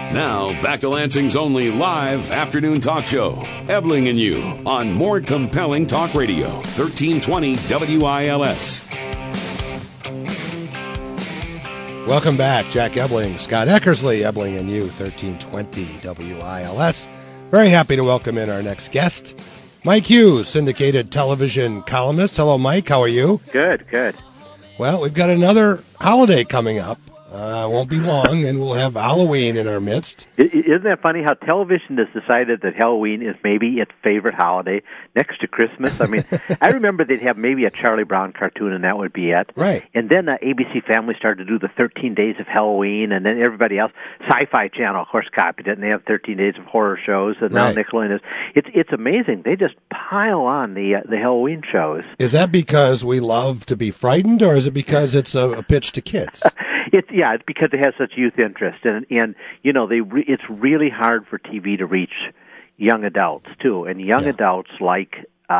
Now, back to Lansing's only live afternoon talk show, Ebling and You, on More Compelling Talk Radio, 1320 WILS. Welcome back. Jack Ebling, Scott Eckersley, Ebling and You, 1320 WILS. Very happy to welcome in our next guest, Mike Hughes, syndicated television columnist. Hello, Mike. How are you? Good, good. Well, we've got another holiday coming up. Won't be long, and we'll have Halloween in our midst. Isn't that funny how television has decided that Halloween is maybe its favorite holiday next to Christmas? I mean, I remember they'd have maybe a Charlie Brown cartoon, and that would be it. Right. And then ABC Family started to do the 13 Days of Halloween, and then everybody else, Sci-Fi Channel, of course, copied it, and they have 13 Days of Horror shows, and now Nickelodeon is. It's amazing. They just pile on the Halloween shows. Is that because we love to be frightened, or is it because it's a pitch to kids? It's because it has such youth interest, and you know it's really hard for TV to reach young adults too, and young adults like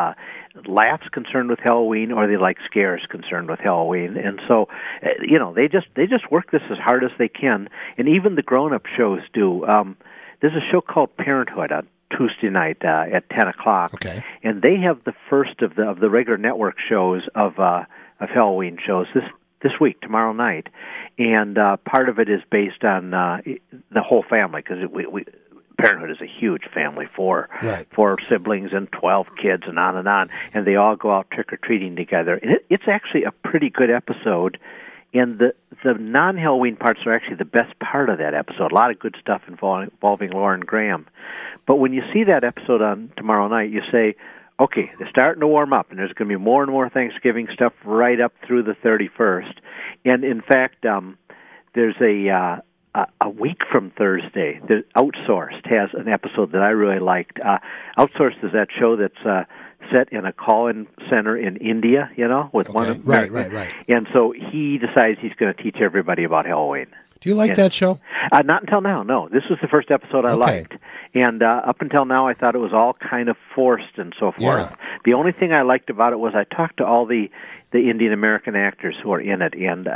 laughs concerned with Halloween, or they like scares concerned with Halloween, and so they just work this as hard as they can, and even the grown-up shows do. There's a show called Parenthood on Tuesday night at 10:00, and they have the first of the regular network shows of Halloween shows this week, tomorrow night, and part of it is based on the whole family, because Parenthood is a huge family, four siblings and 12 kids and on, and they all go out trick-or-treating together. And it's actually a pretty good episode, and the non-Halloween parts are actually the best part of that episode. A lot of good stuff involving Lauren Graham. But when you see that episode on tomorrow night, you say, okay, they're starting to warm up, and there's going to be more and more Thanksgiving stuff right up through the 31st. And in fact, there's a week from Thursday, the Outsourced has an episode that I really liked. Outsourced is that show that's set in a call-in center in India, with one of right. And so he decides he's going to teach everybody about Halloween. Do you like that show? Not until now, no. This was the first episode I liked. And up until now, I thought it was all kind of forced and so forth. Yeah. The only thing I liked about it was I talked to all the Indian-American actors who are in it, and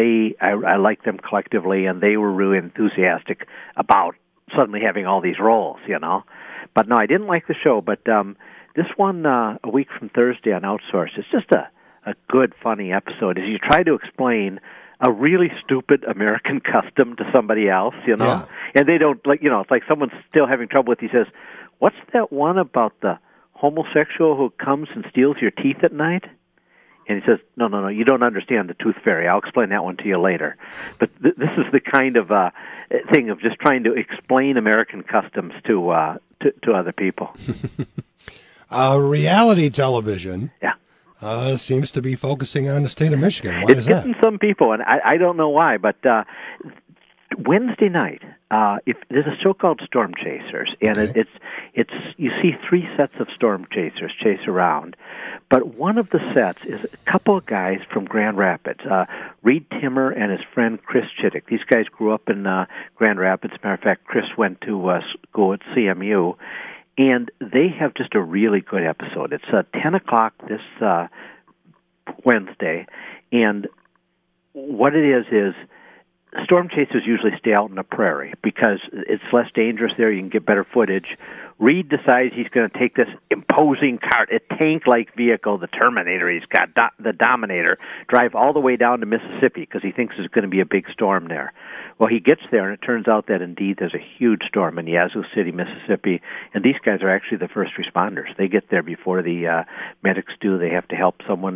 I liked them collectively, and they were really enthusiastic about suddenly having all these roles, But no, I didn't like the show, but this one, a week from Thursday on Outsourced, it's just a good, funny episode as you try to explain a really stupid American custom to somebody else, and they don't, it's like someone's still having trouble with, he says, what's that one about the homosexual who comes and steals your teeth at night? And he says, no, you don't understand the tooth fairy. I'll explain that one to you later. But this is the kind of thing of just trying to explain American customs to other people. Reality television. Seems to be focusing on the state of Michigan. Why is that? It's getting some people, and I don't know why, but Wednesday night, if there's a show called Storm Chasers, and it's you see three sets of storm chasers chase around, but one of the sets is a couple of guys from Grand Rapids, Reed Timmer and his friend Chris Chittick. These guys grew up in Grand Rapids. As a matter of fact, Chris went to school at CMU. And they have just a really good episode. It's 10:00 this Wednesday, and what it is storm chasers usually stay out in the prairie because it's less dangerous there. You can get better footage. Reed decides he's going to take this imposing cart, a tank-like vehicle, the Terminator. He's got the Dominator, drive all the way down to Mississippi because he thinks there's going to be a big storm there. Well, he gets there, and it turns out that indeed there's a huge storm in Yazoo City, Mississippi, and these guys are actually the first responders. They get there before the medics do. They have to help someone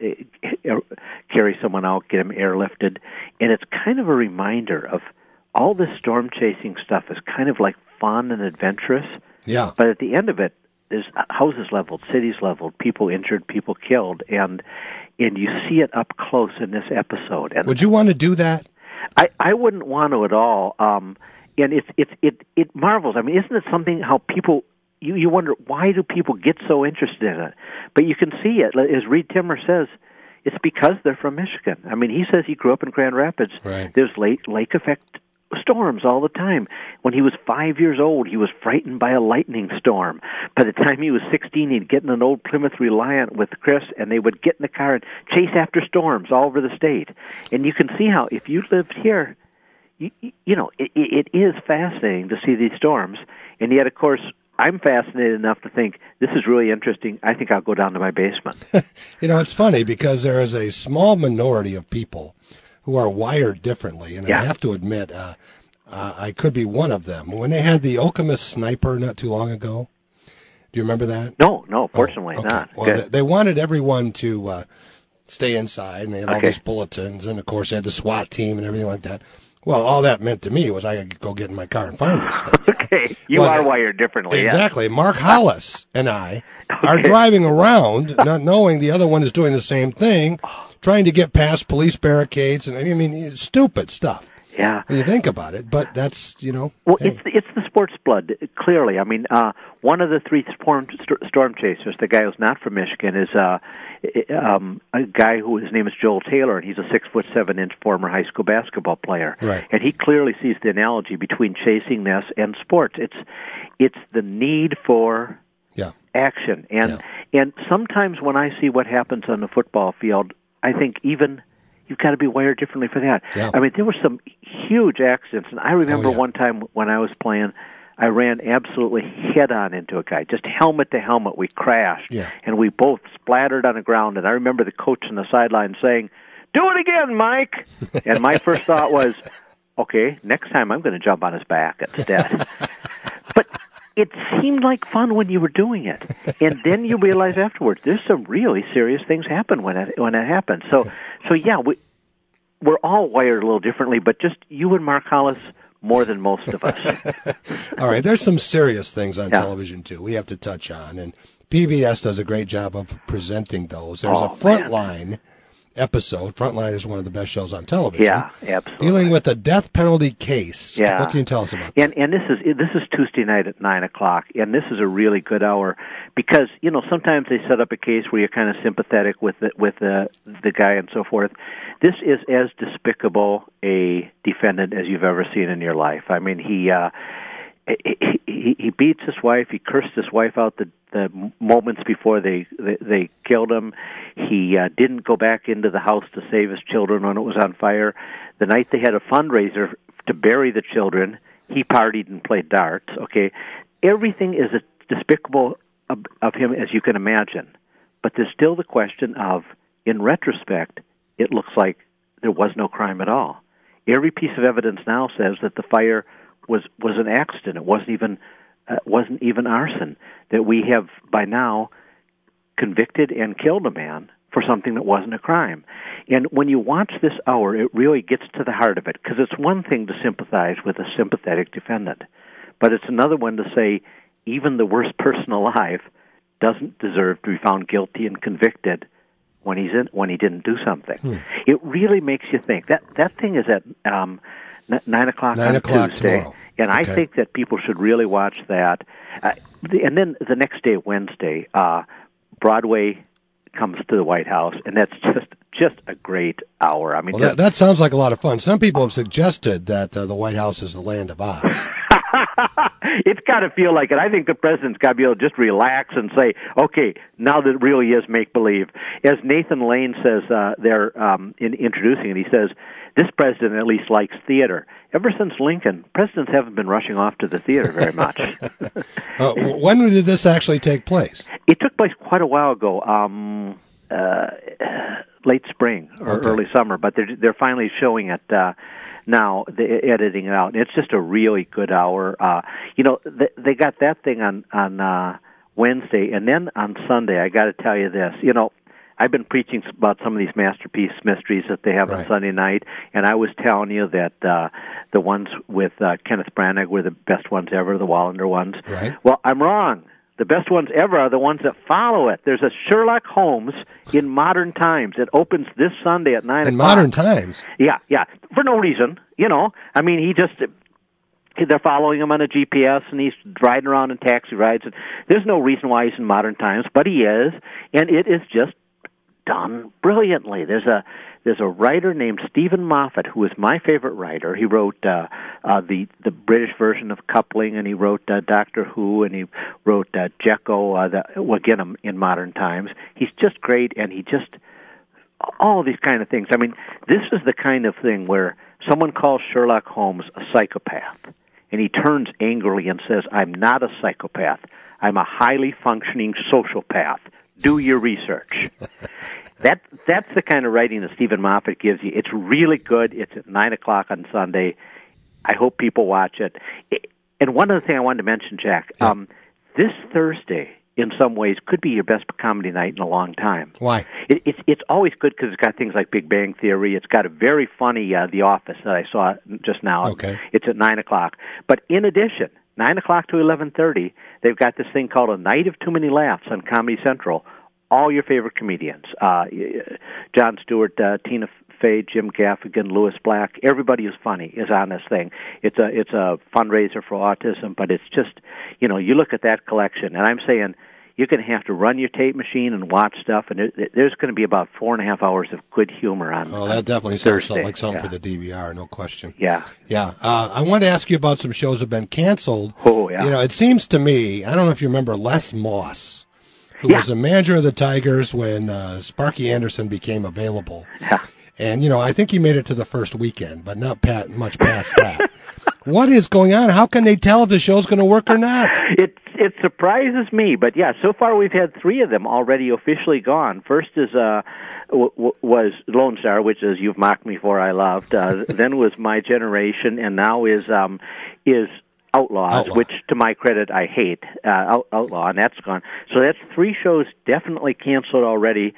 carry someone out, get them airlifted, and it's kind of a reminder of all this storm chasing stuff is kind of like fun and adventurous. Yeah. But at the end of it, there's houses leveled, cities leveled, people injured, people killed, and you see it up close in this episode. And would you want to do that? I wouldn't want to at all. And it marvels. I mean, isn't it something how people you wonder why do people get so interested in it? But you can see it, as Reed Timmer says, it's because they're from Michigan. I mean, he says he grew up in Grand Rapids. Right. There's lake effect storms all the time. When he was 5 years old, he was frightened by a lightning storm. By the time he was 16, he'd get in an old Plymouth Reliant with Chris, and they would get in the car and chase after storms all over the state. And you can see how, if you lived here, it is fascinating to see these storms, and yet, of course, I'm fascinated enough to think this is really interesting. I think I'll go down to my basement. It's funny because there is a small minority of people who are wired differently, and I have to admit, I could be one of them. When they had the Okemos sniper not too long ago, do you remember that? No, fortunately not. Well, they wanted everyone to stay inside, and they had all these bulletins, and of course they had the SWAT team and everything like that. Well, all that meant to me was I could go get in my car and find this thing. Okay, you are wired differently. Exactly. Yeah. Mark Hollis and I are driving around, not knowing the other one is doing the same thing, trying to get past police barricades, and I mean, it's stupid stuff. Yeah. When you think about it, but that's, Well, hey. it's the sports blood, clearly. I mean, one of the three storm chasers, the guy who's not from Michigan, is a guy his name is Joel Taylor, and he's a 6'7" former high school basketball player. Right. And he clearly sees the analogy between chasing this and sports. It's the need for action. And sometimes when I see what happens on the football field, I think even you've got to be wired differently for that. Yeah. I mean, there were some huge accidents, and I remember one time when I was playing, I ran absolutely head-on into a guy, just helmet to helmet. We crashed, and we both splattered on the ground, and I remember the coach on the sideline saying, "Do it again, Mike!" And my first thought was, okay, next time I'm going to jump on his back instead. But it seemed like fun when you were doing it, and then you realize afterwards there's some really serious things happen when it happens. So yeah, we're all wired a little differently, but just you and Mark Hollis more than most of us. All right, there's some serious things on television too we have to touch on, and PBS does a great job of presenting those. There's a Frontline episode. Frontline is one of the best shows on television. Yeah, absolutely. Dealing with a death penalty case. Yeah. What can you tell us about that? And this is Tuesday night at 9:00, and this is a really good hour because sometimes they set up a case where you're kind of sympathetic with the guy and so forth. This is as despicable a defendant as you've ever seen in your life. I mean, he beats his wife. He cursed his wife out the moments before they killed him. He didn't go back into the house to save his children when it was on fire. The night they had a fundraiser to bury the children, he partied and played darts. Okay, everything is as despicable of him as you can imagine. But there's still the question of, in retrospect, it looks like there was no crime at all. Every piece of evidence now says that the fire was an accident. It wasn't even arson. That we have by now convicted and killed a man for something that wasn't a crime. And when you watch this hour, it really gets to the heart of it, because it's one thing to sympathize with a sympathetic defendant, but it's another one to say even the worst person alive doesn't deserve to be found guilty and convicted when he didn't do something. It really makes you think. That thing is at 9:00 on Tuesday, tomorrow. And I think that people should really watch that. And then the next day, Wednesday, Broadway comes to the White House, and that's just a great hour. I mean, that sounds like a lot of fun. Some people have suggested that the White House is the land of Oz. It's got to feel like it. I think the president's got to be able to just relax and say, okay, now that it really is make-believe. As Nathan Lane says there in introducing it, he says, this president at least likes theater. Ever since Lincoln, presidents haven't been rushing off to the theater very much. When did this actually take place? It took place quite a while ago, late spring or early summer, but they're finally showing it now, editing it out. It's just a really good hour. They got that thing on Wednesday, and then on Sunday, I got to tell you this. I've been preaching about some of these masterpiece mysteries that they have on Sunday night, and I was telling you that the ones with Kenneth Branagh were the best ones ever, the Wallander ones. Right. Well, I'm wrong. The best ones ever are the ones that follow it. There's a Sherlock Holmes in modern times. It opens this Sunday at 9:00. In modern times? Yeah, for no reason. I mean, they're following him on a GPS, and he's riding around in taxi rides. And there's no reason why he's in modern times, but he is, and it is just done brilliantly. There's a writer named Stephen Moffat, who is my favorite writer. He wrote the British version of Coupling, and he wrote Doctor Who, and he wrote Jekyll, again in modern times. He's just great, and all these kind of things. I mean, this is the kind of thing where someone calls Sherlock Holmes a psychopath, and he turns angrily and says, "I'm not a psychopath. I'm a highly functioning sociopath. Do your research." That's the kind of writing that Stephen Moffat gives you. It's really good. It's at 9 o'clock on Sunday. I hope people watch it. And one other thing I wanted to mention, Jack, this Thursday, in some ways, could be your best comedy night in a long time. Why? It's always good because it's got things like Big Bang Theory. It's got a very funny The Office that I saw just now. Okay. It's at 9 o'clock. But in addition, 9 o'clock to 11:30, they've got this thing called A Night of Too Many Laughs on Comedy Central. All your favorite comedians, Jon Stewart, Tina Fey, Jim Gaffigan, Louis Black, everybody who's funny is on this thing. It's a fundraiser for autism, but it's just, you look at that collection, and I'm saying you're going to have to run your tape machine and watch stuff, and there's going to be about 4.5 hours of good humor on. Oh, that definitely sounds Thursday. like something for the DVR, no question. Yeah. Yeah. I wanted to ask you about some shows that have been canceled. Oh, yeah. It seems to me, I don't know if you remember Les Moss, who was the manager of the Tigers when Sparky Anderson became available. Yeah. And, I think he made it to the first weekend, but not much past that. What is going on? How can they tell if the show's going to work or not? It surprises me, but yeah, so far we've had 3 of them already officially gone. First is was Lone Star, which is You've Mocked Me For I Loved. Then was My Generation, and now is Outlaws, which to my credit I hate. Outlaw, and that's gone. So that's 3 shows definitely canceled already.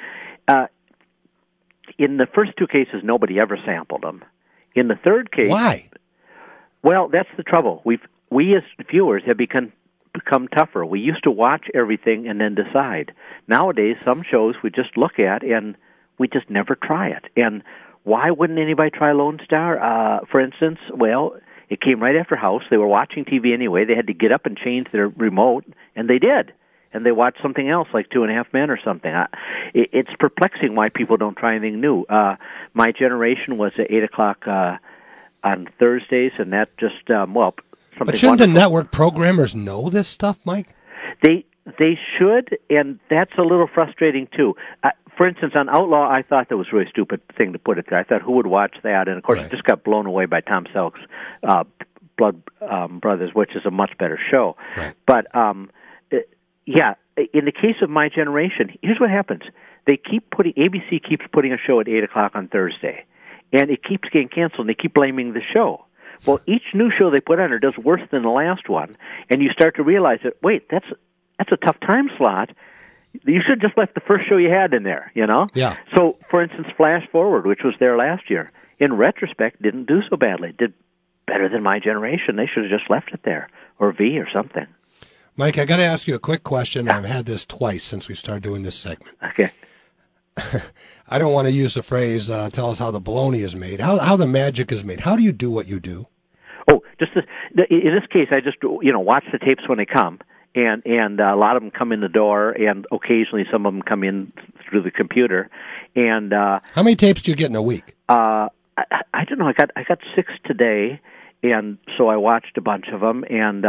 In the first 2 cases, nobody ever sampled them. In the third case, why? Well, that's the trouble. We as viewers have become tougher. We used to watch everything and then decide. Nowadays, some shows we just look at and we just never try it. And why wouldn't anybody try Lone Star? For instance, well, it came right after House. They were watching TV anyway. They had to get up and change their remote, and they did. And they watched something else, like 2.5 Men or something. It's perplexing why people don't try anything new. My Generation was at 8 o'clock on Thursdays, and that just, something But shouldn't wonderful. the network programmers know this stuff, Mike? They should, and that's a little frustrating, too. For instance, on Outlaw, I thought that was a really stupid thing to put it there. I thought, who would watch that? And, of course, it just got blown away by Tom Selleck's Blood Brothers, which is a much better show. Right. But, yeah, in the case of My Generation, here's what happens. ABC keeps putting a show at 8 o'clock on Thursday, and it keeps getting canceled, and they keep blaming the show. Well, each new show they put on there does worse than the last one, and you start to realize that, wait, that's a tough time slot. You should have just left the first show you had in there, Yeah. So, for instance, Flash Forward, which was there last year, in retrospect, didn't do so badly. It did better than My Generation. They should have just left it there, or V or something. Mike, I got to ask you a quick question. I've had this twice since we started doing this segment. Okay. I don't want to use the phrase, tell us how the bologna is made, how the magic is made. How do you do what you do? Oh, in this case, I just, watch the tapes when they come, and a lot of them come in the door, and occasionally some of them come in through the computer. And how many tapes do you get in a week? I don't know. I got 6 today, and so I watched a bunch of them, and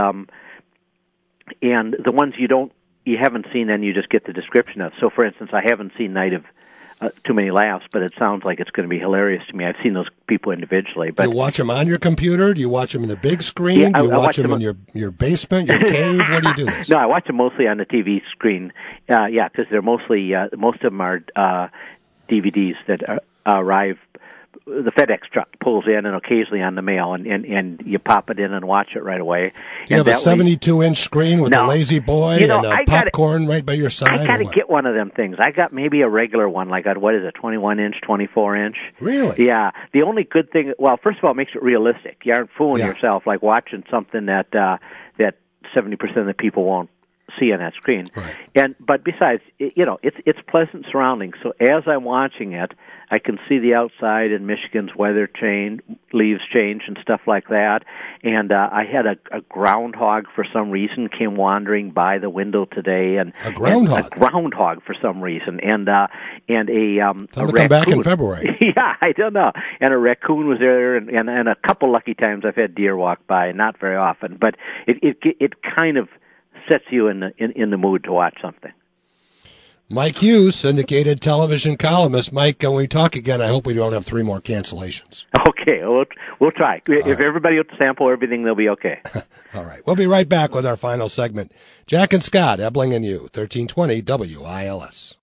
the ones you haven't seen, then you just get the description of. So, for instance, I haven't seen Night of Too Many Laughs, but it sounds like it's going to be hilarious to me. I've seen those people individually. But do you watch them on your computer? Do you watch them in the big screen? Yeah, do you I watch them in your basement, your cave? What do you do this? No, I watch them mostly on the TV screen. Because they're mostly, most of them are DVDs that arrive. The FedEx truck pulls in, and occasionally on the mail, and you pop it in and watch it right away. You have a 72-inch screen with a Lazy Boy and popcorn right by your side? I got to get one of them things. I got maybe a regular one, like a 21-inch, 24-inch. Really? Yeah. The only good thing, well, first of all, it makes it realistic. You aren't fooling yourself, like watching something that 70% of the people won't see on that screen. Right. But besides, it's pleasant surroundings. So as I'm watching it, I can see the outside and Michigan's weather change, leaves change and stuff like that. And I had a groundhog for some reason came wandering by the window today, and a groundhog. A groundhog for some reason, and a Time to raccoon. come back in February. Yeah, I don't know. And a raccoon was there, and a couple lucky times I've had deer walk by, not very often, but it kind of sets you in the mood to watch something. Mike Hughes, syndicated television columnist. Mike, when we talk again, I hope we don't have 3 more cancellations. Okay. Okay, we'll try. If everybody will sample everything, they'll be okay. All right. We'll be right back with our final segment. Jack and Scott, Ebling and you, 1320 WILS.